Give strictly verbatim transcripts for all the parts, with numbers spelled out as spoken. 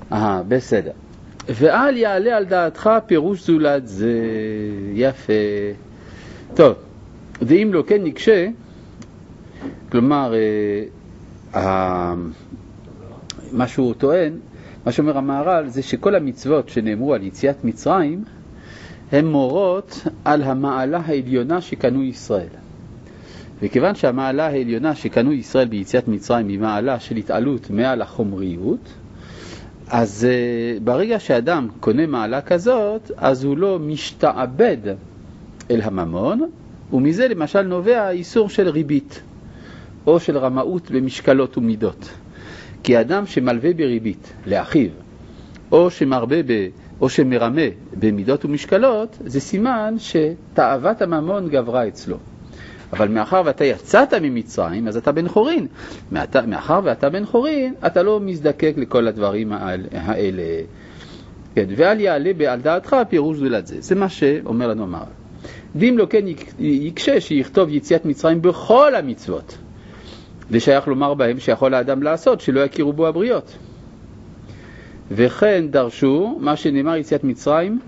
אה, בסדר. ואל יעלה על דעתך פירוש זולת זה. יפה. טוב, ואם לא כן נקשה, כלומר, אה, מה שהוא טוען, מה שאומר המהר"ל, זה שכל המצוות שנאמרו על יציאת מצרים, הן מורות על המעלה העליונה שקנו ישראל. וכיוון שהמעלה העליונה שקנו ישראל ביציאת מצרים היא מעלה של התעלות מעל החומריות, אז uh, ברגע שאדם קונה מעלה כזאת, אז הוא לא משתעבד אל הממון, ומזה למשל נובע איסור של ריבית, או של רמאות במשקלות ומידות. כי אדם שמלווה בריבית לאחיו, או שמרבה ב... או שמרמה במידות ומשקלות, זה סימן שתאוות הממון גברה אצלו. אבל מאחר ואתה יצאת ממצרים, אז אתה בן חורין. מאחר ואתה בן חורין, אתה לא מזדקק לכל הדברים האלה. כן, ואל יעלה על דעתך פירוש זולת זה. זה מה שאומר לנו המהר"ל. ואם לא כן יקשה שיכתוב יציאת מצרים בכל המצוות, ושייך לומר בהם שיכול האדם לעשות, שלא יכירו בו הבריות. וכן דרשו מה שנאמר יציאת מצרים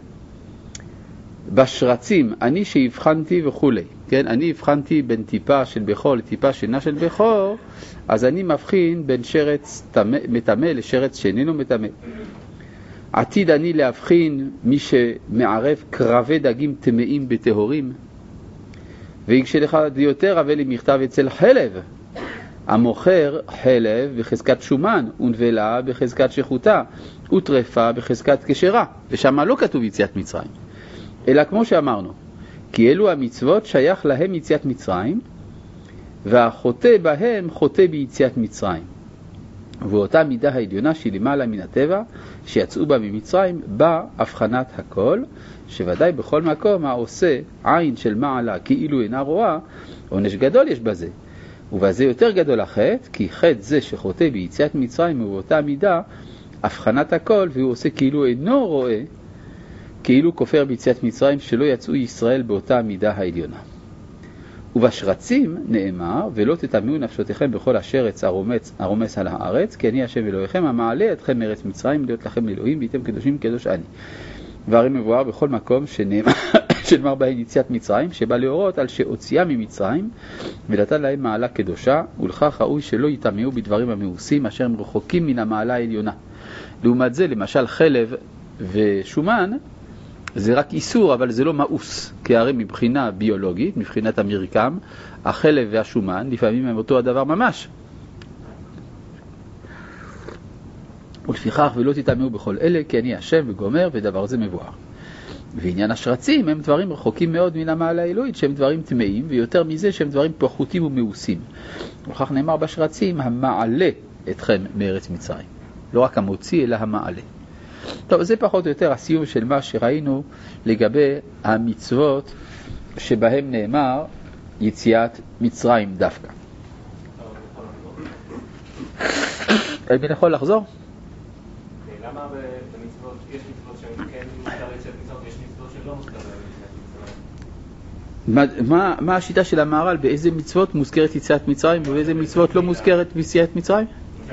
בשרצים, אני שהבחנתי וכו'. כן, אני הבחנתי בין טיפה של בכור לטיפה שינה של בכור, אז אני מבחין בין שרץ מטמא לשרץ שאיננו מטמא. עתיד אני להבחין מי שמערב קרבי דגים טמאים בטהורים. ויגשה לך יותר אבל לי מכתב אצל חלב, המוכר חלב בחזקת שומן, ונבלה בחזקת שחוטה, וטרפה בחזקת כשרה, ושם לא כתוב יציאת מצרים. אלא כמו שאמרנו, כי אלו המצוות שייך להם יציאת מצרים, והחוטא בהם חוטא ביציאת מצרים. ואותה מידה העליונה שהיא למעלה מן הטבע, שיצאו בה ממצרים, בא הבחנת הכל, שוודאי בכל מקום העושה עין של מעלה כאילו אינה רואה, עונש גדול יש בזה. ובזה יותר גדול החטא, כי חטא זה שחוטא ביציאת מצרים הוא באותה מידה, הבחנת הכל, והוא עושה כאילו אינו רואה, כאילו כופר ביציאת מצרים שלא יצאו ישראל באותה מידה העליונה. ובשרצים נאמר, ולא תטמאו נפשותיכם בכל השרץ הרומץ, הרומס על הארץ, כי אני השם אלוהיכם, המעלה אתכם מארץ מצרים, להיות לכם אלוהים, והייתם קדושים קדוש אני. והרי מבואר בכל מקום שנאמר, שנאמר בהן יציאת מצרים, שבא להורות על שהוציאה ממצרים, ונתן להם מעלה קדושה, ולכך ראוי שלא יטמאו בדברים המאוסים, אשר הם רחוקים מן המעלה העליונה. לעומת זה, למשל חלב ושומן, זה רק איסור, אבל זה לא מאוס, כי הרי מבחינה ביולוגית, מבחינת המרקם, החלב והשומן, לפעמים הם אותו הדבר ממש. ולפיכך ולא תטמאו בכל אלה, כי אני השם וגומר, ודבר זה מבואר. ועניין השרצים הם דברים רחוקים מאוד מן המעלה האלוהית, שהם דברים טמאים, ויותר מזה שהם דברים פחותים ומאוסים. ולכך נאמר בשרצים, המעלה אתכם מארץ מצרים. לא רק המוציא, אלא המעלה. טוב, זה פחות או יותר הסיום של מה שראינו לגבי המצוות שבהם נאמר יציאת מצרים דווקא. מי יכול לחזור? למה במצוות, יש מצוות שהן כן מותר יציאת מצרים, יש מצוות שלא מותר יציאת מצרים? מה השיטה של המהר"ל? באיזה מצוות מוזכרת יציאת מצרים ובאיזה מצוות לא מוזכרת יציאת מצרים?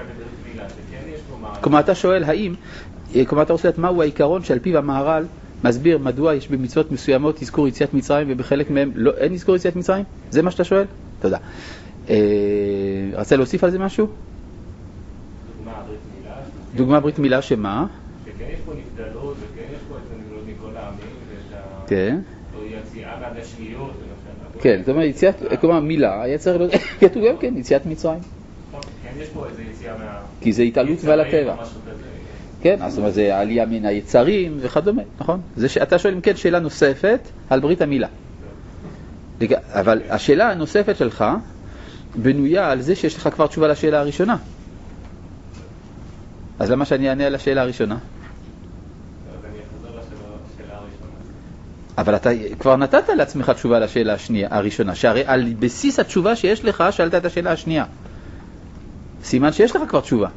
כלומר, אתה שואל האם, כלומר, אתה רוצה לדעת מהו העיקרון שעל פיו המהר"ל מסביר מדוע יש במצוות מסוימות אזכור יציאת מצרים ובחלק מהם לא, אין אזכור יציאת מצרים? זה מה שאתה שואל? תודה. רצה להוסיף על זה משהו? דוגמה ברית מילה. דוגמה ברית מילה שמה? שכן יש פה נבדלות וכן יש פה את הנבדלות מכל העמים ואת ה... כן. יציאה ועד השניות. כן, זאת אומרת, יציאת, כלומר מילה, היה צריך להיות, כתוב גם כן, יציאת מצרים. כן, יש פה איזה יציאה מה... כי זה התעלות ועל הטבע. כן, אז זה עלייה מן היצרים וכדומה, נכון? זה שאתה שואל אם כן שאלה נוספת על ברית המילה. אבל השאלה הנוספת שלך בנויה על זה שיש לך כבר תשובה לשאלה הראשונה. אז למה שאני אענה על השאלה הראשונה? אז אני אחזור לשאלה הראשונה. אבל אתה כבר נתת לעצמך תשובה לשאלה השנייה, הראשונה, שהרי על בסיס התשובה שיש לך שאלת את השאלה השנייה. סימן שיש לך כבר תשובה.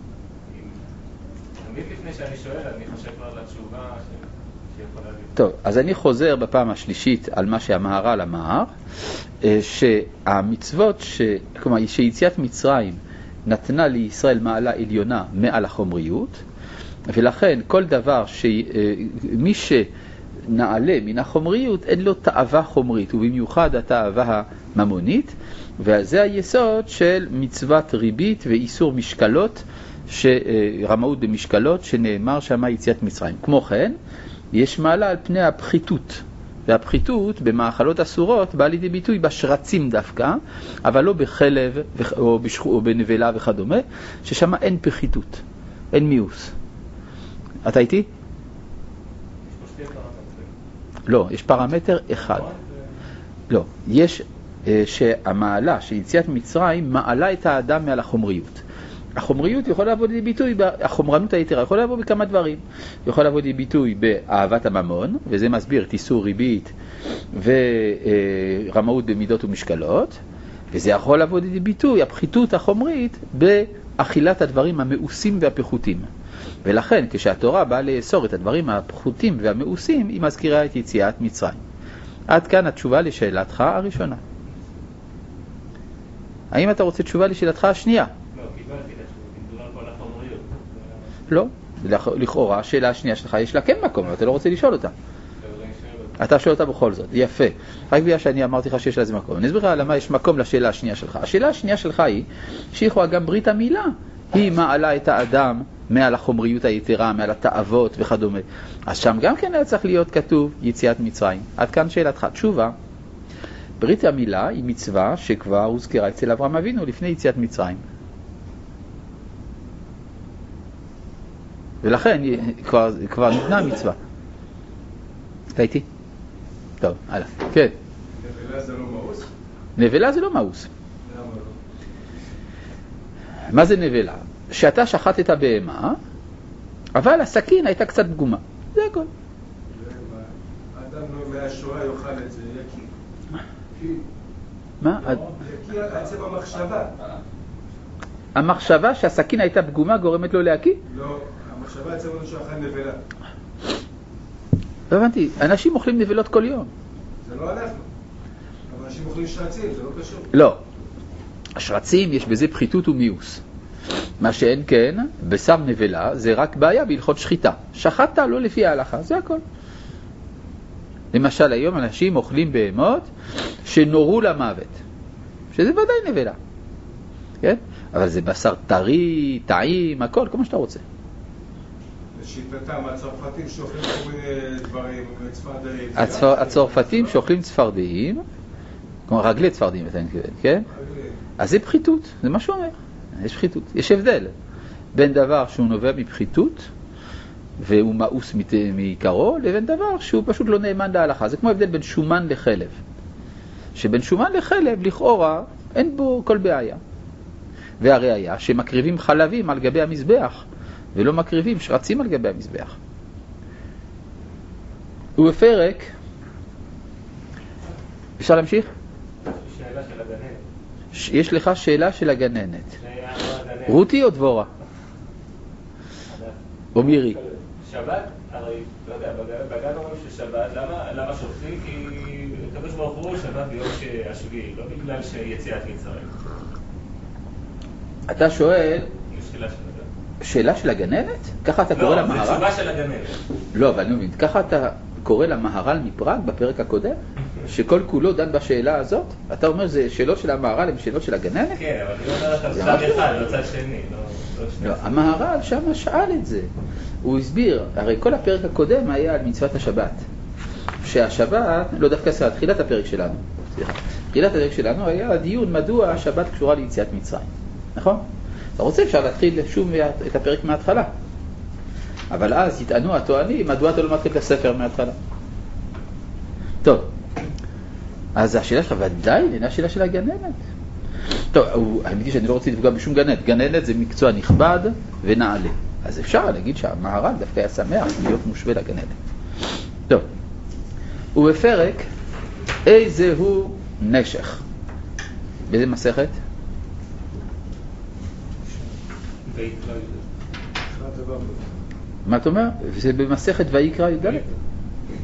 תמיד לפני שאני שואל, אני חושב כבר לתשובה שיכולה להיות. טוב, אז אני חוזר בפעם השלישית על מה שהמהר"ל אמר, שהמצוות, ש... כלומר, שיציאת מצרים נתנה לישראל מעלה עליונה מעל החומריות, ולכן כל דבר שמי שנעלה מן החומריות אין לו תאווה חומרית, ובמיוחד התאווה הממונית, וזה היסוד של מצוות ריבית ואיסור משקלות, רמאות במשקלות, שנאמר שמה יציאת מצרים. כמו כן, יש מעלה על פני הפחיתות, והפחיתות במאכלות אסורות באה לידי ביטוי בשרצים דווקא, אבל לא בחלב או, בשחו, או בנבלה וכדומה, ששם אין פחיתות, אין מיוס. אתה איתי? לא, יש פרמטר אחד. לא, יש אה, שהמעלה של יציאת מצרים מעלה את האדם מעל החומריות. החומריות יכולה לבוא לידי ביטוי, החומרנות היתרה יכולה לבוא בכמה דברים. יכולה לבוא לידי ביטוי באהבת הממון, וזה מסביר את איסור ריבית ורמאות במידות ומשקלות, וזה יכול לבוא לידי ביטוי, הפחיתות החומרית, באכילת הדברים המאוסים והפחותים. ולכן כשהתורה באה לאסור את הדברים הפחותים והמאוסים, היא מזכירה את יציאת מצרים. עד כאן התשובה לשאלתך הראשונה. האם אתה רוצה תשובה לשאלתך השנייה? לא, לכאורה השאלה השנייה שלך יש לה כן מקום, אבל אתה לא רוצה לשאול אותה. אתה שואל אותה בכל זאת, יפה. רק בגלל שאני אמרתי לך שיש לזה מקום. אני אסביר למה יש מקום לשאלה השנייה שלך. השאלה השנייה שלך היא, שיכולה גם ברית המילה, היא מעלה את האדם מעל החומריות היתרה, מעל התאוות וכדומה. אז שם גם כן היה צריך להיות כתוב יציאת מצרים. עד כאן שאלתך. תשובה, ברית המילה היא מצווה שכבר הוזכרה אצל אברהם אבינו לפני יציאת מצרים. ולכן כבר, כבר ניתנה מצווה. אתה איתי? טוב, הלאה. כן. נבלה זה לא מאוס? נבלה זה לא מאוס. למה לא? מה זה נבלה? שאתה שחט את הבהמה, אבל הסכין הייתה קצת פגומה. זה הכל. האדם לא מהשואה יאכל את זה, יקי. מה? יקי עצם המחשבה. המחשבה שהסכין הייתה פגומה גורמת לו להקיא? לא, המחשבה עצם לנו שאכל נבלה. לא הבנתי, אנשים אוכלים נבלות כל יום. זה לא אנחנו. אבל אנשים אוכלים שרצים, זה לא קשור. לא. השרצים יש בזה פחיתות ומיוס. מה שאין כן, בשר נבלה זה רק בעיה בהלכות שחיטה. שחטת לא לפי ההלכה, זה הכל. למשל היום אנשים אוכלים בהמות שנורו למוות. שזה ודאי נבלה. כן? אבל זה בשר טרי, טעים, הכל, כמו שאתה רוצה. לשיטתם, הצרפתים שאוכלים כל מיני דברים, צפרדעים. הצפר, הצרפתים שאוכלים צפרדעים, כמו רגלי צפרדעים, אתה מתכוון, כן? אז זה פחיתות, זה מה שהוא אומר. יש פחיתות. יש הבדל בין דבר שהוא נובע מפחיתות, והוא מאוס מעיקרו, לבין דבר שהוא פשוט לא נאמן להלכה. זה כמו הבדל בין שומן לחלב. שבין שומן לחלב, לכאורה, אין בו כל בעיה. והראיה שמקריבים חלבים על גבי המזבח, ולא מקריבים שרצים על גבי המזבח. ובפרק, אפשר להמשיך? שאלה של הגננת. יש לך שאלה של הגננת. רותי או דבורה? או מירי? שבת? הרי, לא יודע, בגן אומרים ששבת, למה שופטים? כי הקדוש ברוך הוא שבת ביום השביעי, לא בגלל שיציאת מצרים. אתה שואל... יש שאלה של הגננת. שאלה של הגננת? ככה אתה קורא למהר"ל? לא, זה תשובה של הגננת. לא, אבל אני מבין, ככה אתה קורא למהר"ל מפראג בפרק הקודם? שכל כולו דן בשאלה הזאת? אתה אומר זה שאלות של המהר"ל הם שאלות של הגננת? כן, אבל אני אומר לך צד אחד, לא צד שני. לא, המהר"ל שם שאל את זה. הוא הסביר, הרי כל הפרק הקודם היה על מצוות השבת. שהשבת, לא דווקא סעד, תחילת הפרק שלנו. סליחה. תחילת הפרק שלנו היה הדיון מדוע השבת קשורה ליציאת מצרים. נכון? אתה רוצה אפשר להתחיל שוב את הפרק מההתחלה. אבל אז יטענו הטוענים, מדוע אתה לא מתחיל את הספר מההתחלה? טוב. אז השאלה שלך ודאי אינה שאלה של הגננת. טוב, אני מגיד שאני לא רוצה לפגוע בשום גננת. גננת זה מקצוע נכבד ונעלה. אז אפשר להגיד שהמהר"ל דווקא היה שמח להיות מושווה לגננת. טוב. ובפרק, איזה הוא נשך? באיזה מסכת? מה אתה אומר? זה במסכת ויקרא י"א.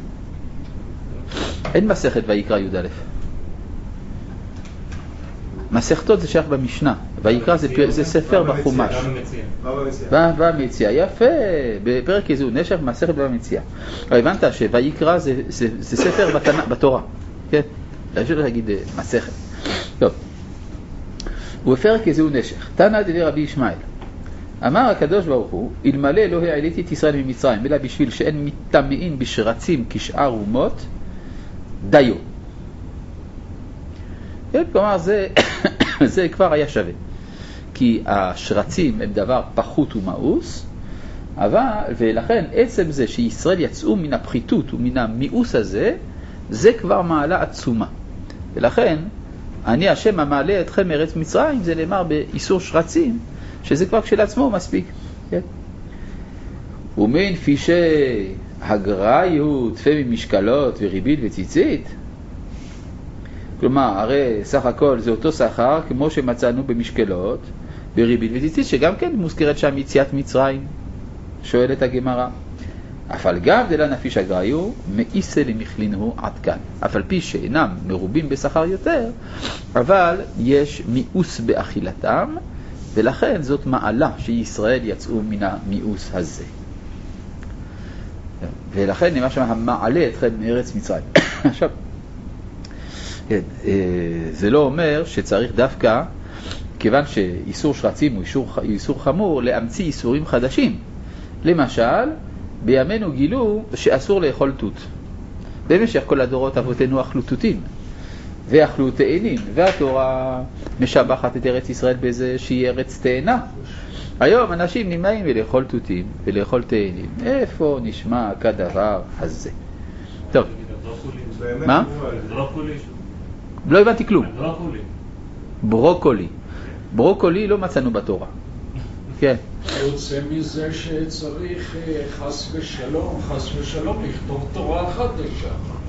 אין מסכת ויקרא י"א. מסכתות זה שייך במשנה, ויקרא זה, זה ספר בחומש. במציאה, יפה, בפרק איזו נשך מסכת במציאה. הבנת שויקרא זה, זה, זה ספר בתנא, בתורה, כן? אפשר להגיד מסכת. טוב, ובפרק איזו נשך, תנא דבי רבי ישמעאל. אמר הקדוש ברוך הוא, אלמלא לא העליתי את ישראל ממצרים, אלא בשביל שאין מתטמאים בשרצים כשאר אומות, דיו. כן, כלומר זה, זה כבר היה שווה. כי השרצים הם דבר פחות ומאוס, אבל, ולכן עצם זה שישראל יצאו מן הפחיתות ומן המאוס הזה, זה כבר מעלה עצומה. ולכן, אני השם המעלה אתכם מארץ מצרים, זה נאמר באיסור שרצים, שזה כבר כשלעצמו מספיק. כן? ומין פישי הגראי הוא תפה ממשקלות וריבית וציצית. כלומר, הרי סך הכל זה אותו שכר כמו שמצאנו במשקלות, בריבית וציצית, שגם כן מוזכרת שם יציאת מצרים. שואלת הגמרא. אף על גב דלה נפיש הגראי הוא מאיסה למכלינו עד כאן. אף על פי שאינם מרובים בשכר יותר, אבל יש מיאוס באכילתם, ולכן זאת מעלה שישראל יצאו מן המיאוס הזה. ולכן נאמר שם המעלה אתכם מארץ מצרים. עכשיו, זה לא אומר שצריך דווקא, כיוון שאיסור שרצים הוא איסור, איסור חמור, להמציא איסורים חדשים. למשל, בימינו גילו שאסור לאכול תות. במשך כל הדורות אבותינו אכלו תותים. ואכלו תאנים, והתורה משבחת את ארץ ישראל באיזה שהיא ארץ תאנה. היום אנשים נמנעים מלאכול תותים ולאכול תאנים. איפה נשמע כדבר הזה? טוב. מה? לא הבנתי כלום. ברוקולי. ברוקולי לא מצאנו בתורה. כן. יוצא מזה שצריך חס ושלום, חס ושלום, לכתוב תורה חדשה.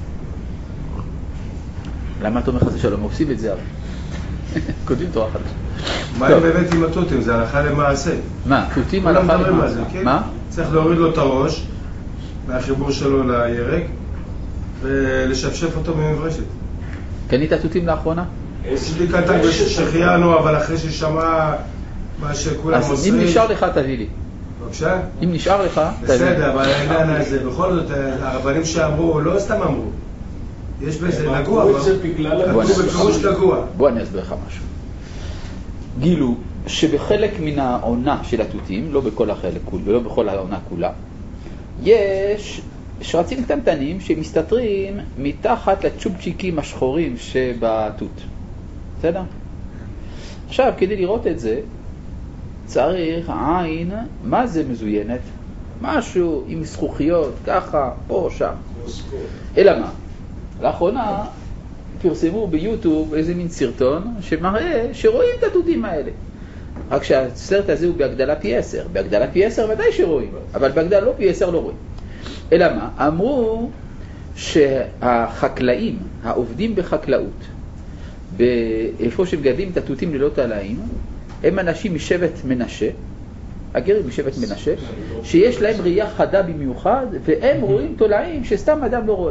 למה אתה אומר חס ושלום? עושים את זה אבל. כותבים תורה חדשה. מה אם באמת עם התותים? זה הלכה למעשה. מה? תותים הלכה למעשה. מה? צריך להוריד לו את הראש מהחיבור שלו לירק ולשפשף אותו במברשת. קנית תותים לאחרונה? יש לי קטן שחיינו, אבל אחרי ששמע מה שכולם עושים... אז אם נשאר לך תביא לי. בבקשה? אם נשאר לך תביא לי. בסדר, אבל העניין הזה, בכל זאת, הרבנים שאמרו, לא סתם אמרו. יש בזה נגוע. כתוב בפירוש נגוע. בוא אני אסביר לך משהו. גילו שבחלק מן העונה של התותים, לא בכל החלק ולא בכל העונה כולה, יש שרצים קטנטנים שמסתתרים מתחת לצ'ופצ'יקים השחורים שבתות. בסדר? עכשיו, כדי לראות את זה, צריך עין, מה זה מזוינת? משהו עם זכוכיות, ככה, פה, שם. אלא מה? לאחרונה פרסמו ביוטיוב איזה מין סרטון שמראה שרואים את התותים האלה. רק שהסרט הזה הוא בהגדלה פי עשר. בהגדלה פי עשר ודאי שרואים, אבל בהגדלה לא פי עשר לא רואים. אלא מה? אמרו שהחקלאים, העובדים בחקלאות, באיפה שמגדלים את התותים ללא תלאים, הם אנשים משבט מנשה, הגרים משבט מנשה, שיש להם ראייה חדה במיוחד, והם רואים תולעים שסתם אדם לא רואה.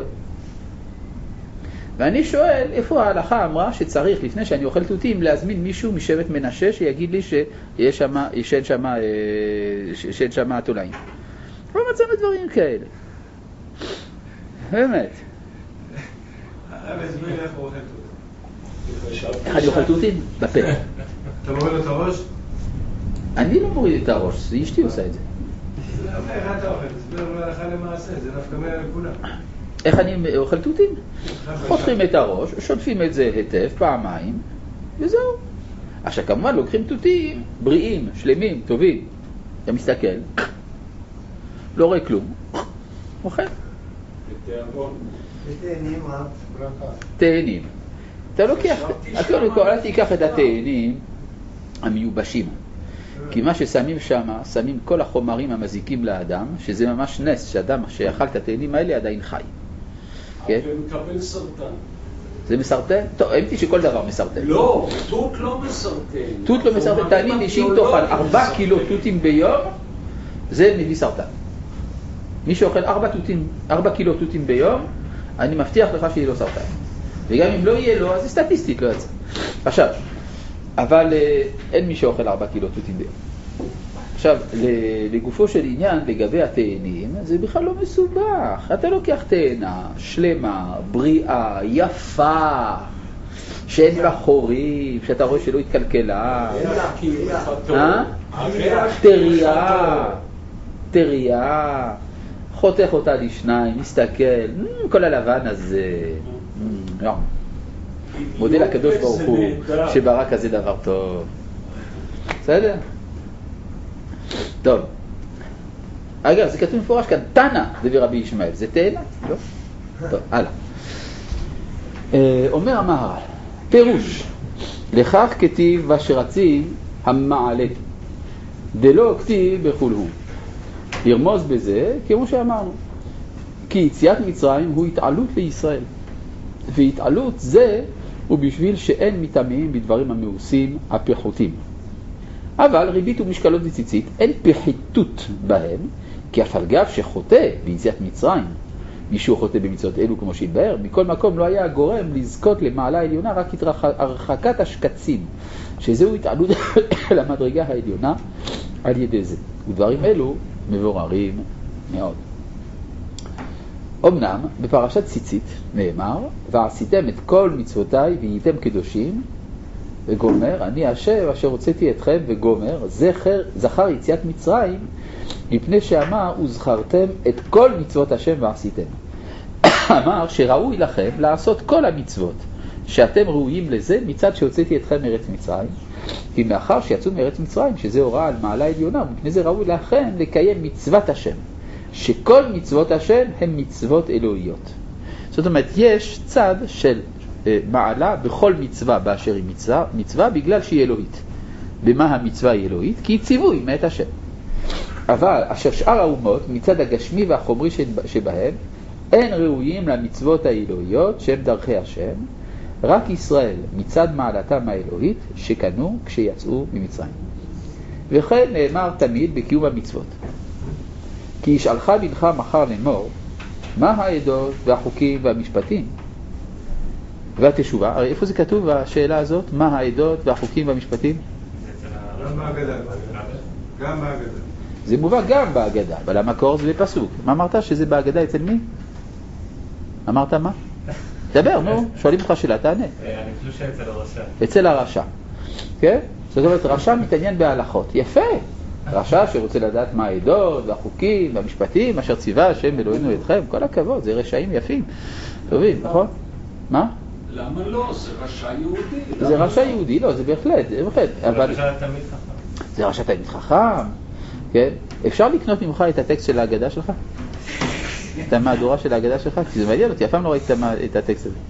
ואני שואל, איפה ההלכה אמרה שצריך, לפני שאני אוכל תותים, להזמין מישהו משבט מנשה שיגיד לי שיש שמה, שאין שמה, שאין שמה תולעים. לא מצאנו דברים כאלה. באמת. הרב הסביר איך הוא אוכל תותים. איך אני אוכל תותים? בפה. אתה מוריד לו את הראש? אני לא מוריד את הראש, זה אשתי עושה את זה. זה אומר, איך אתה אוכל? תסביר לו הלכה למעשה, זה נפקא מינה לכולם. איך אני אוכל תותים? חותכים את הראש, שוטפים את זה היטב פעמיים, וזהו. עכשיו כמובן לוקחים תותים בריאים, שלמים, טובים. אתה מסתכל, לא רואה כלום, אוכל. תאנים, מה? תאנים. אתה לוקח, אתה לא תיקח את התאנים המיובשים. כי מה ששמים שם, שמים כל החומרים המזיקים לאדם, שזה ממש נס, שאדם שאכל את התאנים האלה עדיין חי. אבל מקבל סרטן. זה מסרטן? טוב, אמתי שכל דבר מסרטן. לא, תות לא מסרטן. תות לא מסרטן, תאמין לי שאם תאכל ארבע קילו תותים ביום, זה מביא סרטן. מי שאוכל ארבע תותים, ארבע קילו תותים ביום, אני מבטיח לך שיהיה לו סרטן. וגם אם לא יהיה לו, אז זה סטטיסטית לא יצא. עכשיו, אבל אין מי שאוכל ארבע קילו תותים ביום. עכשיו, לגופו של עניין, לגבי התאנים, זה בכלל לא מסובך. אתה לוקח תאנה שלמה, בריאה, יפה, שאין לה חורים, שאתה רואה שלא התקלקלה. טריה, טריה, חותך אותה לשניים, מסתכל, כל הלבן הזה. מודה לקדוש ברוך הוא שברא כזה דבר טוב. בסדר? טוב. אגב, זה כתוב מפורש כאן, תנא דבר רבי ישמעאל, זה תאנה? לא? טוב, הלאה. אומר המהר"ל, פירוש, לכך כתיב ושרצי המעלה, דלא כתיב בכל הוא. ירמוז בזה, כמו שאמרנו, כי יציאת מצרים הוא התעלות לישראל, והתעלות זה הוא בשביל שאין מתאמים בדברים המאוסים הפחותים. אבל ריבית ומשקלות וציצית אין פחיתות בהם, כי אף על גב שחוטא ביציאת מצרים, מישהו חוטא במצוות אלו כמו שהתבהר, מכל מקום לא היה גורם לזכות למעלה העליונה, רק הרחקת השקצים, שזהו התעלות למדרגה העליונה על ידי זה. ודברים אלו מבוררים מאוד. אמנם בפרשת ציצית נאמר, ועשיתם את כל מצוותיי והייתם קדושים, וגומר, אני השם אשר הוצאתי אתכם, וגומר, זכר, זכר יציאת מצרים, מפני שאמר, וזכרתם את כל מצוות השם ועשיתם. אמר שראוי לכם לעשות כל המצוות, שאתם ראויים לזה מצד שהוצאתי אתכם מארץ מצרים, כי מאחר שיצאו מארץ מצרים, שזה הוראה על מעלה עליונה, מפני זה ראוי לכם לקיים מצוות השם, שכל מצוות השם הן מצוות אלוהיות. זאת אומרת, יש צד של מעלה בכל מצווה באשר היא מצווה, מצווה בגלל שהיא אלוהית. במה המצווה היא אלוהית? כי היא ציווי מאת השם. אבל אשר שאר האומות מצד הגשמי והחומרי שבהם אין ראויים למצוות האלוהיות שהם דרכי השם, רק ישראל מצד מעלתם האלוהית שקנו כשיצאו ממצרים. וכן נאמר תמיד בקיום המצוות, כי ישאלך בנך מחר לאמור מה העדות והחוקים והמשפטים והתשובה. הרי איפה זה כתוב השאלה הזאת? מה העדות והחוקים והמשפטים? גם בהגדה. גם בהגדה. זה מובא גם בהגדה, אבל המקור זה בפסוק. מה אמרת? שזה בהגדה אצל מי? אמרת מה? דבר, נו, שואלים אותך שאלה, תענה. אני חושב שאצל הרשע. אצל הרשע. כן? זאת אומרת, רשע מתעניין בהלכות. יפה. רשע שרוצה לדעת מה העדות והחוקים והמשפטים, אשר ציווה השם אלוהינו אתכם. כל הכבוד, זה רשעים יפים. טובים, נכון? מה? למה לא? זה רשע יהודי. זה רשע יהודי, לא, זה בהחלט, זה בהחלט. זה רשע תלמיד חכם. זה רשע תלמיד חכם, כן? אפשר לקנות ממך את הטקסט של ההגדה שלך? את המהדורה של ההגדה שלך? כי זה מעניין אותי, אף פעם לא ראיתי את הטקסט הזה.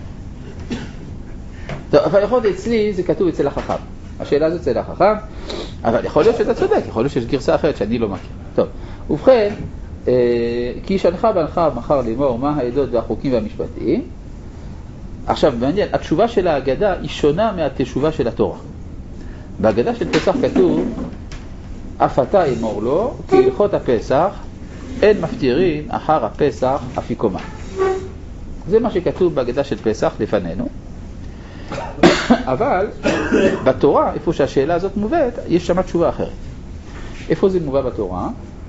טוב, אבל יכול להיות אצלי, זה כתוב אצל החכם. השאלה הזאת אצל החכם, אבל יכול להיות שאתה צודק, יכול להיות שיש גרסה אחרת שאני לא מכיר. טוב, ובכן, כי ישאלך בנך מחר לאמור מה העדות והחוקים והמשפטים. עכשיו, מעניין, התשובה של ההגדה היא שונה מהתשובה של התורה. בהגדה של פסח כתוב, אף אתה אמור לו, כי הלכות הפסח אין מפטירין אחר הפסח אפיקומה. זה מה שכתוב בהגדה של פסח לפנינו. אבל בתורה, איפה שהשאלה הזאת מובאת, יש שם תשובה אחרת. איפה זה מובא בתורה?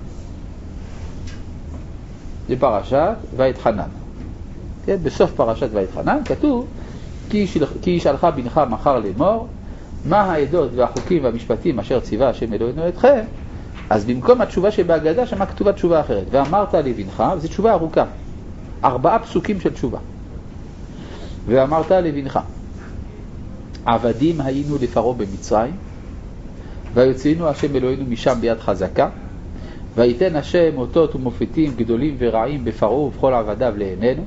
זה פרשת ויתחנן. כן? בסוף פרשת ויתחנן כתוב, כי ישאלך בנך מחר לאמור, מה העדות והחוקים והמשפטים אשר ציווה השם אלוהינו אתכם, אז במקום התשובה שבהגדה שמה כתובה תשובה אחרת. ואמרת לבנך, וזו תשובה ארוכה, ארבעה פסוקים של תשובה. ואמרת לבנך, עבדים היינו לפרעה במצרים, ויוצאנו השם אלוהינו משם ביד חזקה, ויתן השם אותות ומופתים גדולים ורעים בפרעה ובכל עבדיו לעינינו,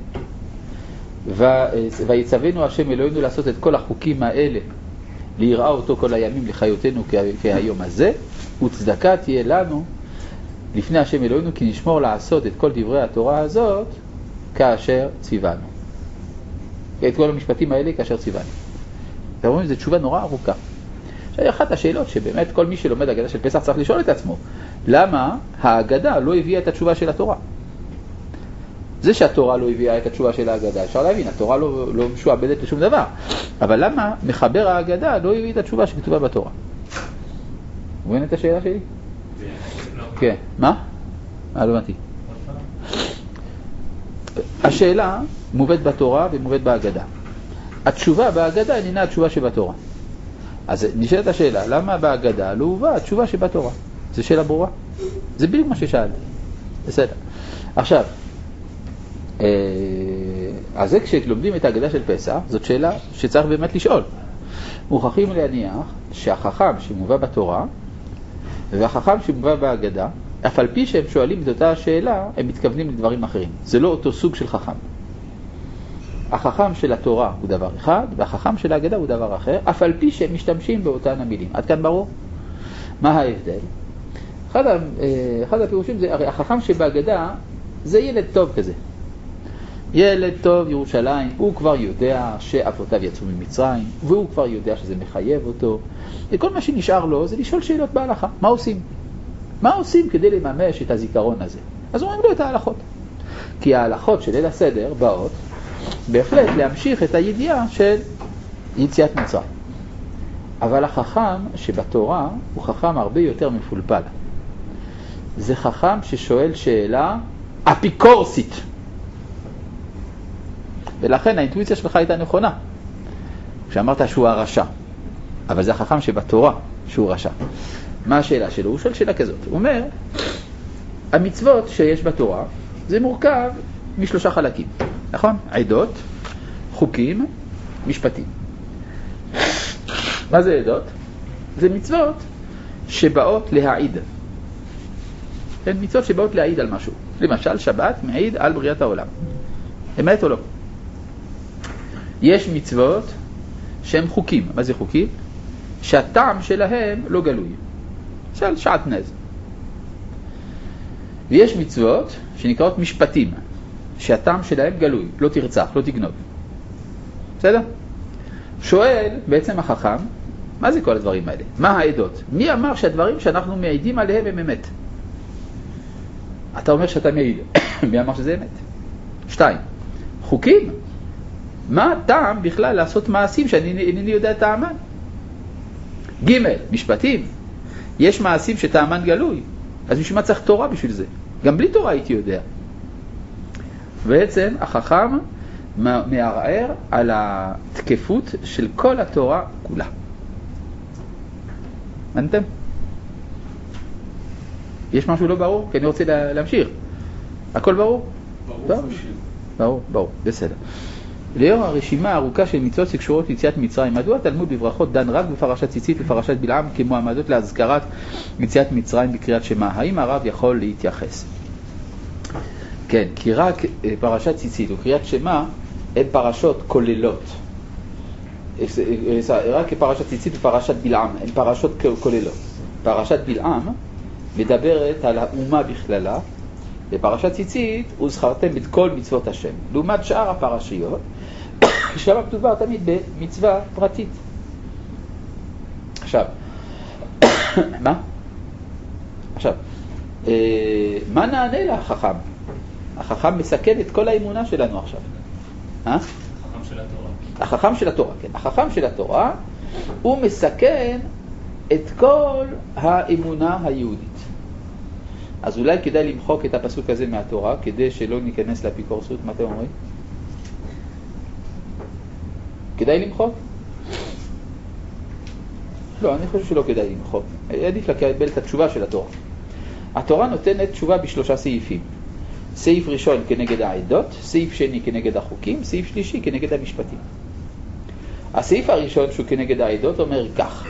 ויצוונו השם אלוהינו לעשות את כל החוקים האלה, ליראה אותו כל הימים לחיותנו כהיום הזה, וצדקה תהיה לנו לפני השם אלוהינו, כי נשמור לעשות את כל דברי התורה הזאת כאשר ציוונו. את כל המשפטים האלה כאשר ציוונו. אתם רואים, זו תשובה נורא ארוכה. עכשיו, אחת השאלות שבאמת כל מי שלומד הגדה של פסח צריך לשאול את עצמו, למה ההגדה לא הביאה את התשובה של התורה? זה שהתורה לא הביאה את התשובה של ההגדה, אפשר להבין, התורה לא, לא משועבדת לשום דבר. אבל למה מחבר ההגדה לא הביא את התשובה שכתובה בתורה? מבין את השאלה שלי? כן. מה? מה? לא הבנתי. השאלה מובאת בתורה ומובאת בהגדה. התשובה בהגדה איננה התשובה שבתורה. אז נשאלת השאלה, למה בהגדה לא הובאה התשובה שבתורה? זו שאלה ברורה? זה בדיוק מה ששאלתי. בסדר. עכשיו, אז זה כשלומדים את ההגדה של פסח, זאת שאלה שצריך באמת לשאול. מוכרחים להניח שהחכם שמובא בתורה והחכם שמובא בהגדה, אף על פי שהם שואלים את אותה השאלה, הם מתכוונים לדברים אחרים. זה לא אותו סוג של חכם. החכם של התורה הוא דבר אחד, והחכם של ההגדה הוא דבר אחר, אף על פי שהם משתמשים באותן המילים. עד כאן ברור? מה ההבדל? אחד, אחד הפירושים זה, הרי החכם שבהגדה זה ילד טוב כזה. ילד טוב ירושלים, הוא כבר יודע שאבותיו יצאו ממצרים, והוא כבר יודע שזה מחייב אותו. וכל מה שנשאר לו זה לשאול שאלות בהלכה. מה עושים? מה עושים כדי לממש את הזיכרון הזה? אז אומרים לו את ההלכות. כי ההלכות של ליל הסדר באות בהחלט להמשיך את הידיעה של יציאת מצרים. אבל החכם שבתורה הוא חכם הרבה יותר מפולפל. זה חכם ששואל שאלה אפיקורסית. ולכן האינטואיציה שלך הייתה נכונה. כשאמרת שהוא הרשע. אבל זה החכם שבתורה שהוא רשע. מה השאלה שלו? הוא שואל שאלה כזאת. הוא אומר, המצוות שיש בתורה זה מורכב משלושה חלקים. נכון? עדות, חוקים, משפטים. מה זה עדות? זה מצוות שבאות להעיד. כן, מצוות שבאות להעיד על משהו. למשל, שבת מעיד על בריאת העולם. אמת או לא? יש מצוות שהם חוקים. מה זה חוקים? שהטעם שלהם לא גלוי. של שעת נז. ויש מצוות שנקראות משפטים, שהטעם שלהם גלוי. לא תרצח, לא תגנוב. בסדר? שואל בעצם החכם, מה זה כל הדברים האלה? מה העדות? מי אמר שהדברים שאנחנו מעידים עליהם הם אמת? אתה אומר שאתה מעיד. מי אמר שזה אמת? שתיים. חוקים? מה הטעם בכלל לעשות מעשים שאני אינני יודע טעמן? ג' משפטים. יש מעשים שטעמן גלוי. אז בשביל מה צריך תורה בשביל זה? גם בלי תורה הייתי יודע. בעצם החכם מערער על התקפות של כל התורה כולה. הבנתם? יש משהו לא ברור? כי אני רוצה להמשיך. הכל ברור? ברור. ברור, ברור, בסדר. לאור הרשימה הארוכה של מצוות שקשורות ליציאת מצרים, מדוע תלמוד בברכות דן רק בפרשת ציצית ופרשת בלעם כמועמדות להזכרת יציאת מצרים בקריאת שמע? האם הרב יכול להתייחס? כן, כי רק פרשת ציצית וקריאת שמע הן פרשות כוללות. רק פרשת ציצית ופרשת בלעם הן פרשות כוללות. פרשת בלעם מדברת על האומה בכללה, בפרשת ציצית וזכרתם את כל מצוות השם. לעומת שאר הפרשיות, שם מדובר תמיד במצווה פרטית. עכשיו, מה? עכשיו, מה נענה לחכם? החכם מסכן את כל האמונה שלנו עכשיו. אה? החכם של התורה. החכם של התורה, כן. החכם של התורה, הוא מסכן את כל האמונה היהודית. אז אולי כדאי למחוק את הפסוק הזה מהתורה, כדי שלא ניכנס לאפיקורסות. מה אתם אומרים? כדאי למחוק? לא, אני חושב שלא כדאי למחוק. עדיף לקבל את התשובה של התורה. התורה נותנת תשובה בשלושה סעיפים. סעיף ראשון כנגד העדות, סעיף שני כנגד החוקים, סעיף שלישי כנגד המשפטים. הסעיף הראשון שהוא כנגד העדות אומר כך: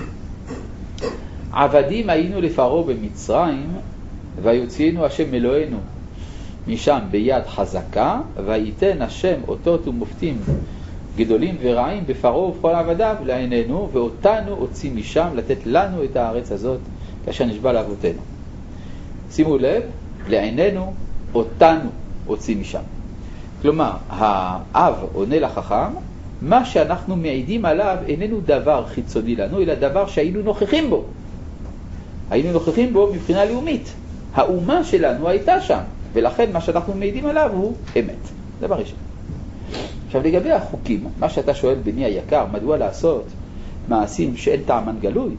עבדים היינו לפרעה במצרים, ויוציאנו השם אלוהינו משם ביד חזקה, וייתן השם אותות ומופתים גדולים ורעים בפרעה ובכל עבדיו לעינינו, ואותנו הוציא משם לתת לנו את הארץ הזאת כאשר נשבע לאבותינו. שימו לב, לעינינו אותנו הוציא משם. כלומר, האב עונה לחכם, מה שאנחנו מעידים עליו איננו דבר חיצוני לנו, אלא דבר שהיינו נוכחים בו. היינו נוכחים בו מבחינה לאומית. האומה שלנו הייתה שם. ולכן מה שאנחנו מעידים עליו הוא אמת. דבר ראשון. עכשיו לגבי החוקים, מה שאתה שואל בני היקר, מדוע לעשות מעשים שאין טעמן גלוי?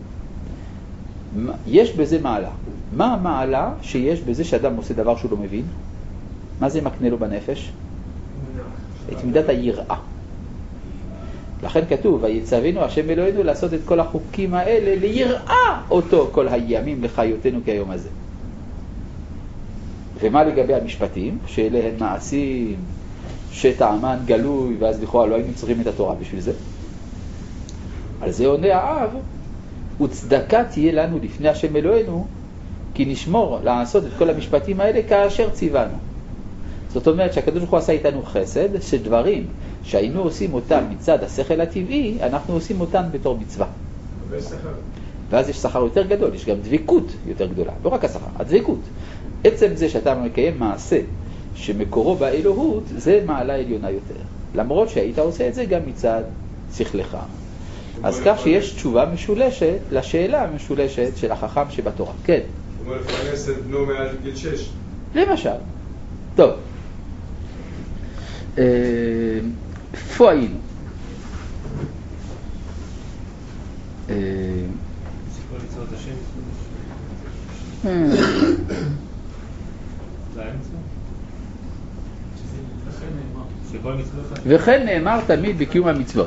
יש בזה מעלה. מה המעלה שיש בזה שאדם עושה דבר שהוא לא מבין? מה זה מקנה לו בנפש? את מידת היראה. לכן כתוב, ויצווינו השם אלוהינו לעשות את כל החוקים האלה ליראה אותו כל הימים לחיותנו כיום הזה. ומה לגבי המשפטים? שאלה הם מעשים שטעמן גלוי, ואז לכאורה לא היינו צריכים את התורה בשביל זה. על זה עונה האב, וצדקה תהיה לנו לפני השם אלוהינו, כי נשמור לעשות את כל המשפטים האלה כאשר ציוונו. זאת אומרת שהקדוש ברוך הוא עשה איתנו חסד, שדברים שהיינו עושים אותם מצד השכל הטבעי, אנחנו עושים אותם בתור מצווה. ואז יש שכר יותר גדול, יש גם דבקות יותר גדולה, לא רק השכר, הדבקות. עצם זה שאתה מקיים מעשה שמקורו באלוהות, זה מעלה עליונה יותר. למרות שהיית עושה את זה גם מצד שכלך. אז כך שיש תשובה משולשת לשאלה המשולשת של החכם שבתורה. כן. הוא אומר לפרנס את בנו מעל גיל שש. למשל. טוב. איפה היינו? סיפור לצוות השם. וכן נאמר תמיד בקיום המצוות.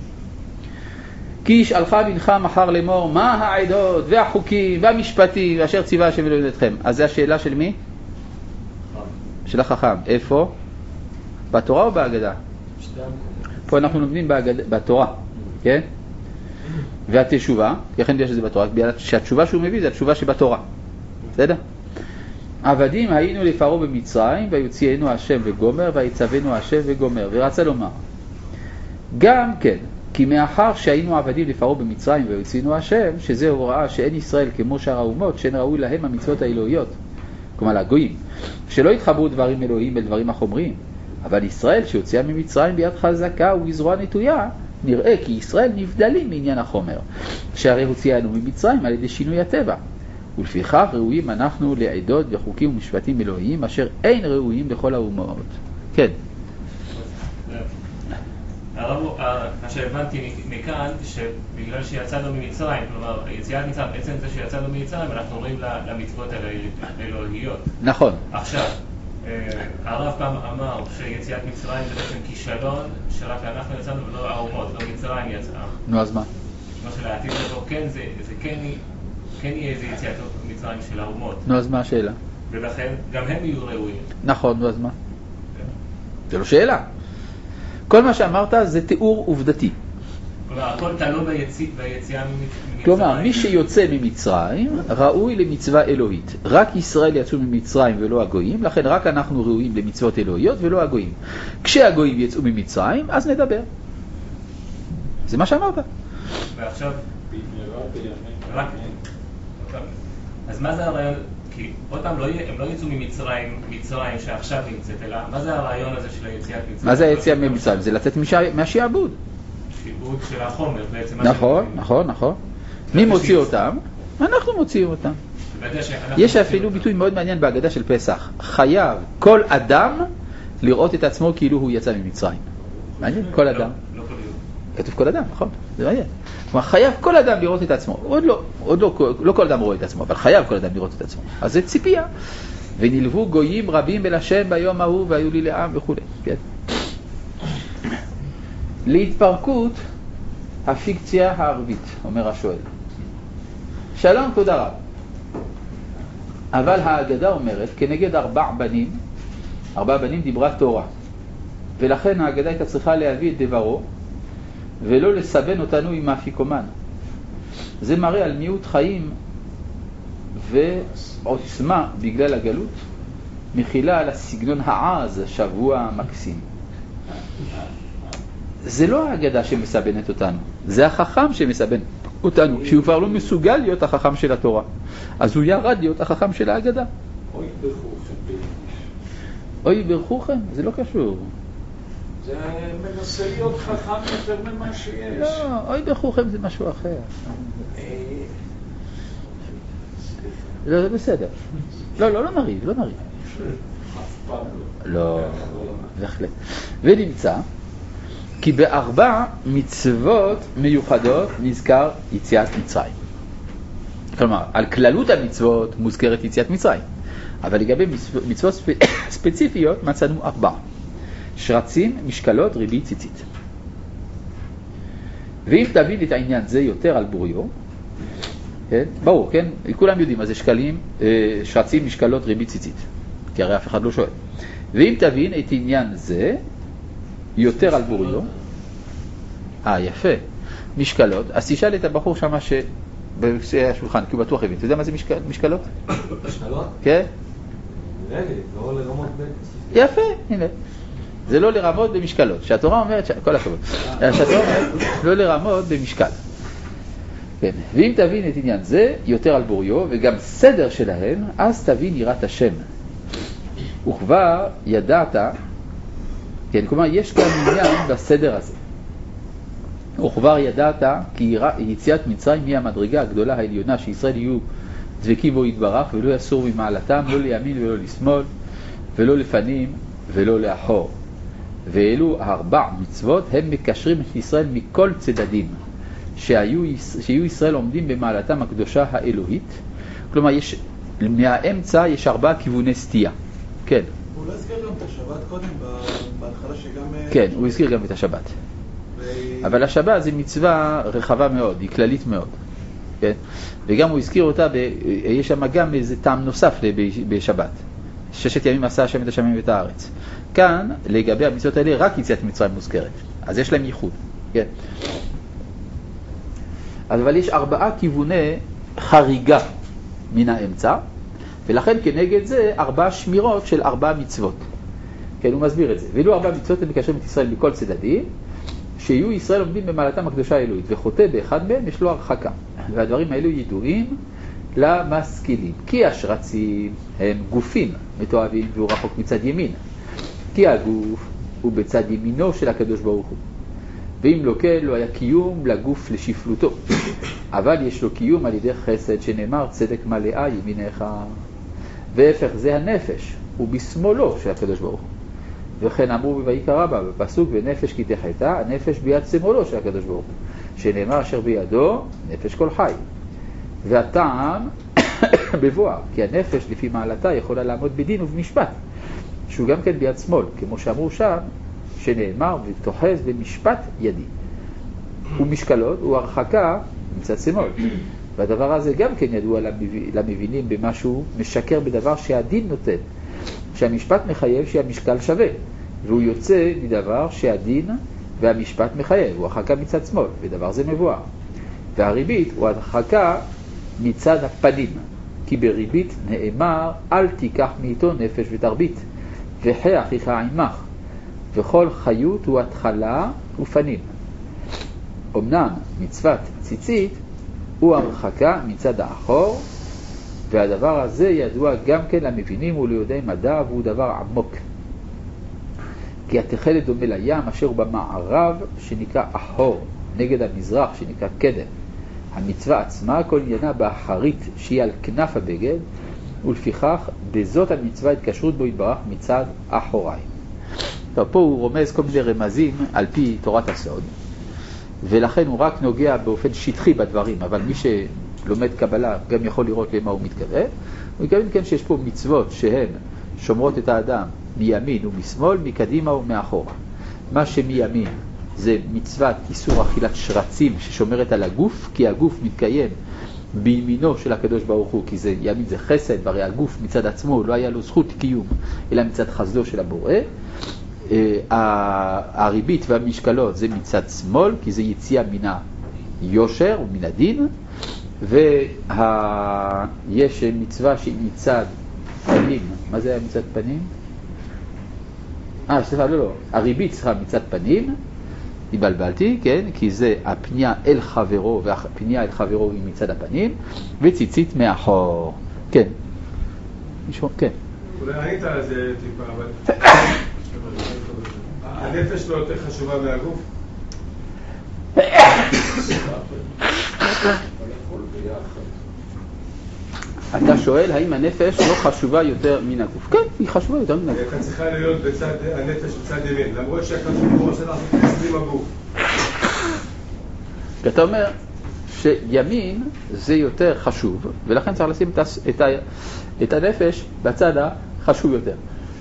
כי ישאלך בנך מחר לאמור מה העדות והחוקים והמשפטים ואשר ציווה השם אלוהינו אתכם. אז זה השאלה של מי? של החכם. איפה? בתורה או בהגדה? פה אנחנו לומדים בתורה, כן? והתשובה, לכן בגלל שזה בתורה, שהתשובה שהוא מביא זה התשובה שבתורה. בסדר? עבדים היינו לפרעה במצרים ויוציאנו השם וגומר ויצווינו השם וגומר. ורצה לומר גם כן, כי מאחר שהיינו עבדים לפרעה במצרים ויוציאנו השם, שזה הוראה שאין ישראל כמו שאר האומות שאין ראוי להם המצוות האלוהיות, כלומר לגויים, שלא יתחברו דברים אלוהים אל דברים החומריים. אבל ישראל שיוצא ממצרים ביד חזקה ובזרוע נטויה, נראה כי ישראל נבדלים מעניין החומר, שהרי הוציאנו ממצרים על ידי שינוי הטבע, ולפיכך ראויים אנחנו לעדות וחוקים ומשפטים אלוהיים אשר אין ראויים לכל האומות. כן. הרב, מה שהבנתי מכאן, שבגלל שיצאנו ממצרים, כלומר, יציאת מצרים, בעצם זה שיצאנו ממצרים, אנחנו רואים למצוות האלוהיות. נכון. עכשיו, הרב פעם אמר שיציאת מצרים זה בעצם כישלון, שרק אנחנו יצאנו ולא האומות, לא מצרים יצאה. נו, אז מה? כמו שלעתיד לבוא, כן, זה כן יהיה איזה יציאת מצרים של האומות. נו, אז מה השאלה? ולכן, גם הם יהיו ראויים. נכון, נו, אז מה? זה לא שאלה. כל מה שאמרת זה תיאור עובדתי. כלומר, הכל תלוי ביציאה ממצרים. כלומר, מי שיוצא ממצרים ראוי למצווה אלוהית. רק ישראל יצאו ממצרים ולא הגויים, לכן רק אנחנו ראויים למצוות אלוהיות ולא הגויים. כשהגויים יצאו ממצרים, אז נדבר. זה מה שאמרת. ועכשיו, רק, אז מה זה הרעיון? כי עוד פעם, הם לא יצאו ממצרים, מצרים שעכשיו נמצאת, אלא מה זה הרעיון הזה של היציאת מצרים? מה זה היציאה ממצרים? זה לצאת מהשיעבוד. שיעבוד של החומר בעצם. נכון, נכון, נכון. מי מוציא אותם? אנחנו מוציאים אותם. יש אפילו ביטוי מאוד מעניין בהגדה של פסח. חייב כל אדם לראות את עצמו כאילו הוא יצא ממצרים. מעניין? כל אדם. לא כל יום. כתוב כל אדם, נכון? זה מעניין. כלומר, חייב כל אדם לראות את עצמו. עוד לא, עוד לא, לא כל אדם רואה את עצמו, אבל חייב כל אדם לראות את עצמו. אז זה ציפייה. ונלוו גויים רבים אל השם ביום ההוא והיו לי לעם וכו'. כן? להתפרקות הפיקציה הערבית, אומר השואל. שלום, תודה רב. אבל ההגדה אומרת, כנגד ארבע בנים, ארבע בנים דיברה תורה. ולכן ההגדה הייתה צריכה להביא את דברו, ולא לסבן אותנו עם האפיקומן. זה מראה על מיעוט חיים ועוצמה בגלל הגלות, מכילה על הסגנון העז, שבוע מקסים. זה לא ההגדה שמסבנת אותנו, זה החכם שמסבן אותנו, שהוא כבר לא מסוגל להיות החכם של התורה, אז הוא ירד להיות החכם של ההגדה. אוי ברכוכם. אוי ברכוכם? זה לא קשור. זה מנסה להיות חכם יותר ממה שיש. לא, אוי ברכוכם זה משהו אחר. לא, זה בסדר. לא, לא, לא נריב, לא נריב. פעם לא. לא, בהחלט. ונמצא כי בארבע מצוות מיוחדות נזכר יציאת מצרים. כלומר, על כללות המצוות מוזכרת יציאת מצרים, אבל לגבי מצוות ספ... ספציפיות מצאנו ארבע: שרצים, משקלות, ריבית, ציצית. ואם תבין את העניין זה יותר על בוריו, כן? ברור, כן? כולם יודעים מה זה שקלים, שרצים, משקלות, ריבית, ציצית, כי הרי אף אחד לא שואל. ואם תבין את עניין זה יותר על בוריו, אה, יפה, משקלות, אז תשאל את הבחור שמה ש... בשולחן, כי הוא בטוח הבין. אתה יודע מה זה משקל, משקלות? משקלות? כן? רגע, לא לרמות ב... יפה, הנה. זה לא לרמות במשקלות. שהתורה אומרת, ש... כל הכבוד. שהתורה אומרת, לא לרמות במשקל. כן. ואם תבין את עניין זה, יותר על בוריו, וגם סדר שלהם, אז תבין יראת השם. וכבר ידעת, כן, כלומר, יש כאן עניין בסדר הזה. וכבר ידעת כי יציאת מצרים היא המדרגה הגדולה העליונה שישראל יהיו דבקים בו יתברך ולא יסור ממעלתם, לא לימין ולא לשמאל ולא לפנים ולא לאחור. ואלו ארבע מצוות הם מקשרים את ישראל מכל צדדים, שהיו, שיהיו ישראל עומדים במעלתם הקדושה האלוהית. כלומר, יש, מהאמצע יש ארבע כיווני סטייה. כן. הוא לא הזכיר גם את השבת קודם, בהתחלה שגם... כן, הוא הזכיר גם את השבת. אבל השבת זה מצווה רחבה מאוד, היא כללית מאוד. כן? וגם הוא הזכיר אותה, ב... יש שם גם איזה טעם נוסף בשבת. ששת ימים עשה השם את השמים ואת הארץ. כאן, לגבי המצוות האלה, רק יציאת מצרים מוזכרת. אז יש להם ייחוד. כן? אבל יש ארבעה כיווני חריגה מן האמצע, ולכן כנגד זה ארבעה שמירות של ארבעה מצוות. כן, הוא מסביר את זה. ואילו ארבעה מצוות הם מקשרים את ישראל מכל צדדים, שיהיו ישראל עומדים במעלתם הקדושה האלוהית, וחוטא באחד מהם יש לו הרחקה. והדברים האלו ידועים למשכילים. כי השרצים הם גופים מתואבים והוא רחוק מצד ימין. כי הגוף הוא בצד ימינו של הקדוש ברוך הוא. ואם לא כן, לא היה קיום לגוף לשפלותו. אבל יש לו קיום על ידי חסד שנאמר צדק מלאה ימינך. והפך זה הנפש, הוא בשמאלו של הקדוש ברוך הוא. וכן אמרו ויקרא בה בפסוק ונפש כי תחתה, הנפש ביד שמאלו של הקדוש ברוך הוא, שנאמר אשר בידו נפש כל חי. והטעם בבואר, כי הנפש לפי מעלתה יכולה לעמוד בדין ובמשפט, שהוא גם כן ביד שמאל, כמו שאמרו שם, שנאמר ותוחז במשפט ידי. ומשקלות הוא הרחקה מצד שמאל. והדבר הזה גם כן ידוע למבינים במשהו משקר בדבר שהדין נותן. שהמשפט מחייב שהמשקל שווה, והוא יוצא מדבר שהדין והמשפט מחייב, הוא הרחקה מצד שמאל, ודבר זה מבואר. והריבית הוא הרחקה מצד הפנים, כי בריבית נאמר אל תיקח מאיתו נפש ותרבית, וחי אחיך עמך, וכל חיות הוא התחלה ופנים. אמנם מצוות ציצית הוא הרחקה מצד האחור, והדבר הזה ידוע גם כן למבינים וליודעי מדע, והוא דבר עמוק. כי התכלת דומה לים אשר הוא במערב שנקרא אחור, נגד המזרח שנקרא קדם. המצווה עצמה כל עניינה באחרית שהיא על כנף הבגד, ולפיכך בזאת המצווה התקשרות בו יתברך מצד אחוריים. טוב, פה הוא רומז כל מיני רמזים על פי תורת הסוד, ולכן הוא רק נוגע באופן שטחי בדברים, אבל מי שלומד קבלה גם יכול לראות למה הוא מתכוון. הוא מתכוון כן שיש פה מצוות שהן שומרות את האדם מימין ומשמאל, מקדימה ומאחורה. מה שמימין זה מצוות איסור אכילת שרצים ששומרת על הגוף, כי הגוף מתקיים בימינו של הקדוש ברוך הוא, כי זה ימין זה חסד, והרי הגוף מצד עצמו לא היה לו זכות קיום אלא מצד חסדו של הבורא. הריבית והמשקלות זה מצד שמאל, כי זה יציאה מן היושר ומן הדין, ויש מצווה שהיא מצד פנים. מה זה היה מצד פנים? אה, סליחה, לא, לא. הריבית צריכה מצד פנים, התבלבלתי, כן? כי זה הפנייה אל חברו, והפנייה אל חברו היא מצד הפנים, וציצית מאחור. כן. מישהו, כן. אולי ענית על זה טיפה, אבל... הנפש לא יותר חשובה מהגוף? אתה שואל האם הנפש לא חשובה יותר מן הגוף. כן, היא חשובה יותר מן הגוף. היא צריכה להיות בצד הנפש בצד ימין, למרות שהקדוש ברוך הוא רוצה לעשות את עם הגוף. אתה אומר שימין זה יותר חשוב, ולכן צריך לשים את, ה, את הנפש בצד החשוב יותר.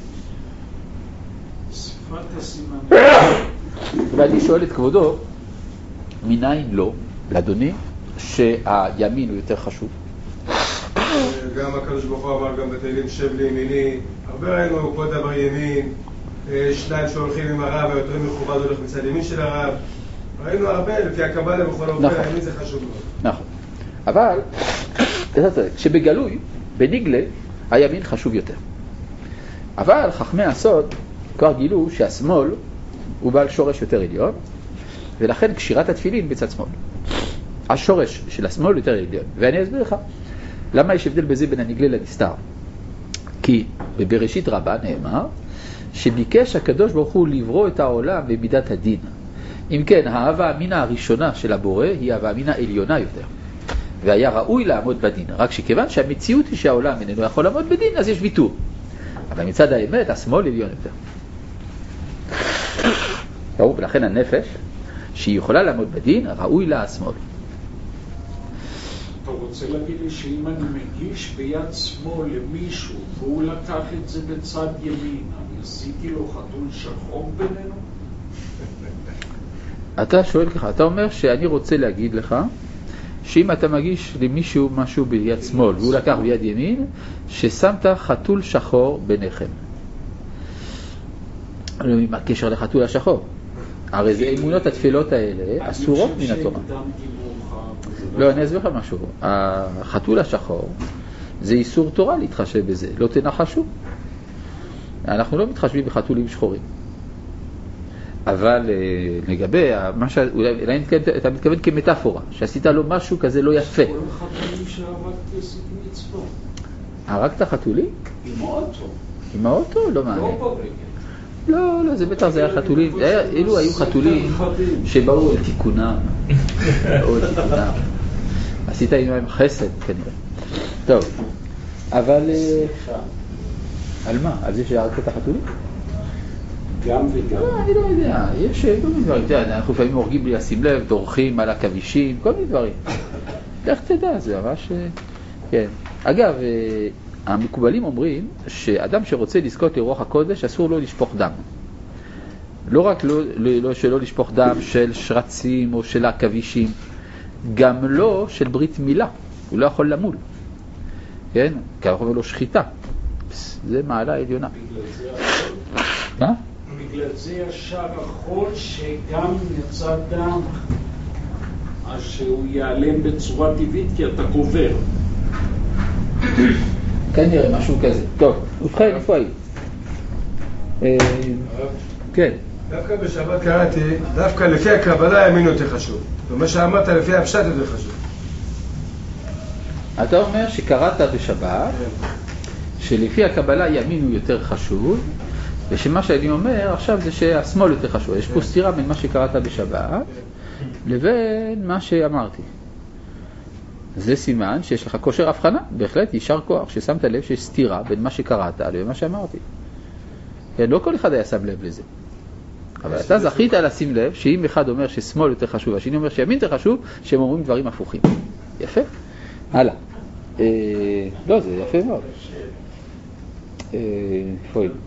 שפת הסימנים. ואני שואל את כבודו, מניין לא, לאדוני, שהימין הוא יותר חשוב? גם הקדוש ברוך הוא אמר גם בתהילים שב לימיני, הרבה ראינו כל דבר ימין, שניים שהולכים עם הרב, היותר מכובד הולך מצד ימין של הרב, ראינו הרבה, לפי הקבלה בכל אופן, הימין זה חשוב מאוד. נכון, אבל, כשבגלוי, בניגלה, הימין חשוב יותר. אבל חכמי הסוד כבר גילו שהשמאל הוא בעל שורש יותר עליון, ולכן קשירת התפילין בצד שמאל. השורש של השמאל יותר עליון. ואני אסביר לך למה יש הבדל בזה בין הנגלה לנסתר. כי בבראשית רבה נאמר שביקש הקדוש ברוך הוא לברוא את העולם במידת הדין. אם כן, האהבה אמינה הראשונה של הבורא היא האהבה אמינה עליונה יותר. והיה ראוי לעמוד בדין. רק שכיוון שהמציאות היא שהעולם איננו יכול לעמוד בדין, אז יש ויתור. אבל מצד האמת, השמאל עליון יותר. ולכן הנפש, שהיא יכולה לעמוד בדין, ראוי לה השמאל. אתה רוצה להגיד לי שאם אני מגיש ביד שמאל למישהו, והוא לקח את זה בצד ימין, אני עשיתי לו חתול שחור בינינו? אתה שואל ככה, אתה אומר שאני רוצה להגיד לך, שאם אתה מגיש למישהו משהו ביד שמאל, והוא לקח ביד ימין, ששמת חתול שחור ביניכם. מה הקשר לחתול השחור? הרי זה אמונות התפילות האלה אסורות מן התורה. לא, אני אסביר לך משהו. החתול השחור זה איסור תורה להתחשב בזה. לא תנחשו. אנחנו לא מתחשבים בחתולים שחורים. אבל לגבי מה ש... אולי אתה מתכוון כמטאפורה, שעשית לו משהו כזה לא יפה. כל החתולים שהרגתי עשיתי מצוות. הרגת חתולים? עם האוטו. עם האוטו? לא מעניין. לא ברגל. לא, לא, זה בטח, זה היה חתולים. אלו היו חתולים שבאו לתיקונם. או לתיקונם. עשית עם חסד כנראה. טוב, אבל... על מה? על זה שהרגת את החתולים? גם וגם. לא, אני לא יודע. יש כל מיני דברים. אנחנו לפעמים הורגים בלי לשים לב, דורכים על הכבישים, כל מיני דברים. איך תדע, זה ממש... כן. אגב, המקובלים אומרים שאדם שרוצה לזכות לרוח הקודש אסור לו לשפוך דם. לא רק לא, לא, שלא לשפוך דם של שרצים או של הכבישים, גם לא של ברית מילה. הוא לא יכול למול. כן? כי אנחנו אומרים לו שחיטה. זה מעלה עליונה. מה? בגלל זה ישר החול שגם יצא דם, אז שהוא ייעלם בצורה טבעית כי אתה קובר. כנראה משהו כזה. טוב, ובכן, איפה היית? כן. דווקא בשבת קראתי, דווקא לפי הקבלה הימין יותר חשוב. ומה שאמרת לפי הפשט יותר חשוב. אתה אומר שקראת בשבת, שלפי הקבלה ימין הוא יותר חשוב, ושמה שאני אומר עכשיו זה שהשמאל יותר חשוב. יש פה סתירה בין מה שקראת בשבת לבין מה שאמרתי. זה סימן שיש לך כושר הבחנה, בהחלט יישר כוח, ששמת לב שיש סתירה בין מה שקראת לבין מה שאמרתי. לא כל אחד היה שם לב לזה. אבל אתה זכית לשים לב שאם אחד אומר ששמאל יותר חשוב, השני אומר שימין יותר חשוב, שהם אומרים דברים הפוכים. יפה? הלאה. לא, זה יפה מאוד. איפה היא?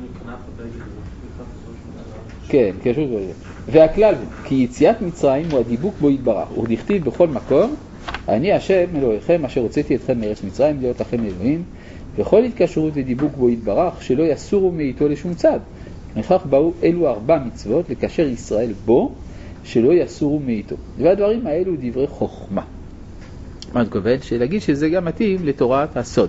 כן, קשור זה. והכלל הוא, כי יציאת מצרים הוא הדיבוק בו יתברך, וכתיב בכל מקום, אני השם אלוהיכם אשר הוצאתי אתכם מארץ מצרים להיות לכם אלוהים, וכל התקשרות ודיבוק בו יתברך שלא יסורו מאיתו לשום צד. לכך באו אלו ארבע מצוות לקשר ישראל בו שלא יסורו מאיתו. והדברים האלו דברי חוכמה. מה את כובד? שלהגיד שזה גם מתאים לתורת הסוד.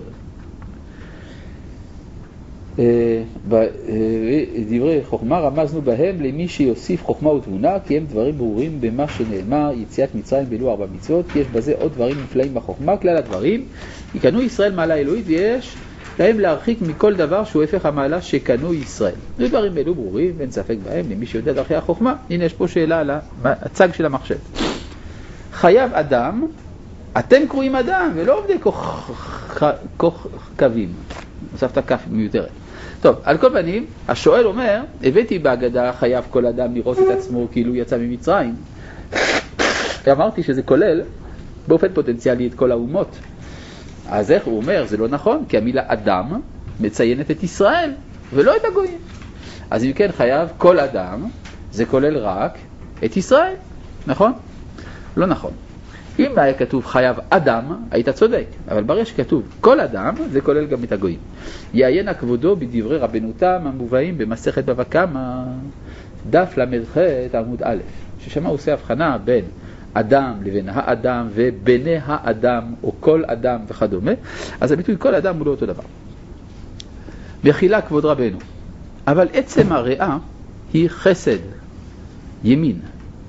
דברי חוכמה רמזנו בהם למי שיוסיף חוכמה ותבונה, כי הם דברים ברורים במה שנאמר יציאת מצרים באלו ארבע מצוות, כי יש בזה עוד דברים נפלאים בחוכמה. כלל הדברים יקנו ישראל מעלה אלוהית, ויש להם להרחיק מכל דבר שהוא הפך המעלה שקנו ישראל. דברים אלו ברורים ואין ספק בהם למי שיודע דרכי החוכמה. הנה יש פה שאלה על הצג של המחשב. חייב אדם אתם קרואים אדם ולא עובדי כוכבים. הוספת כף מיותרת. טוב, על כל פנים, השואל אומר, הבאתי בהגדה חייב כל אדם לראות את עצמו כאילו יצא ממצרים. אמרתי שזה כולל באופן פוטנציאלי את כל האומות. אז איך הוא אומר? זה לא נכון, כי המילה אדם מציינת את ישראל ולא את הגויים. אז אם כן חייב כל אדם, זה כולל רק את ישראל, נכון? לא נכון. אם היה כתוב חייב אדם, היית צודק, אבל ברגע שכתוב כל אדם, זה כולל גם את הגויים. יעיין הכבודו בדברי רבנו תם המובאים במסכת בבא קמא, דף למ"ח עמוד א', ששם הוא עושה הבחנה בין אדם לבין האדם ובני האדם או כל אדם וכדומה, אז הביטוי כל אדם הוא לא אותו דבר. מחילה כבוד רבנו, אבל עצם הריאה היא חסד, ימין.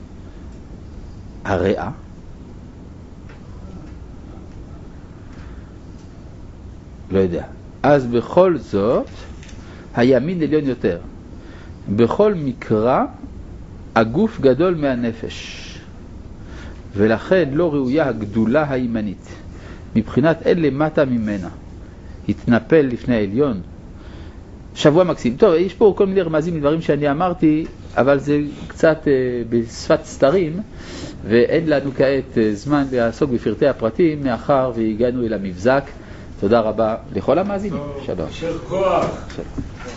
הריאה לא יודע. אז בכל זאת הימין עליון יותר. בכל מקרא הגוף גדול מהנפש, ולכן לא ראויה הגדולה הימנית. מבחינת אין למטה ממנה, התנפל לפני העליון. שבוע מקסים. טוב, יש פה כל מיני רמזים מדברים שאני אמרתי, אבל זה קצת אה, בשפת סתרים, ואין לנו כעת אה, זמן לעסוק בפרטי הפרטים, מאחר והגענו אל המבזק. תודה רבה לכל המאזינים. שלום. של כוח.